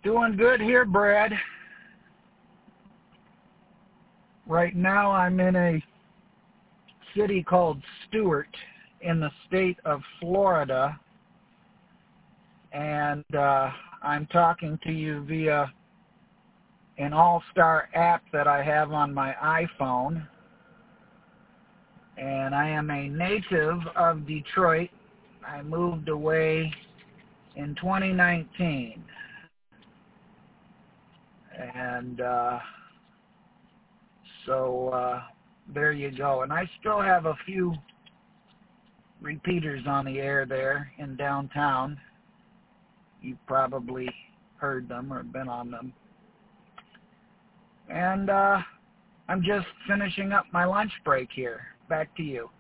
Doing good here, Brad. Right now I'm in a city called Stuart in the state of Florida, and I'm talking to you via an All-Star app that I have on my iPhone. And I am a native of Detroit. I moved away in 2019. And so there you go. And I still have a few repeaters on the air there in downtown. You've probably heard them or been on them. And I'm just finishing up my lunch break here. Back to you.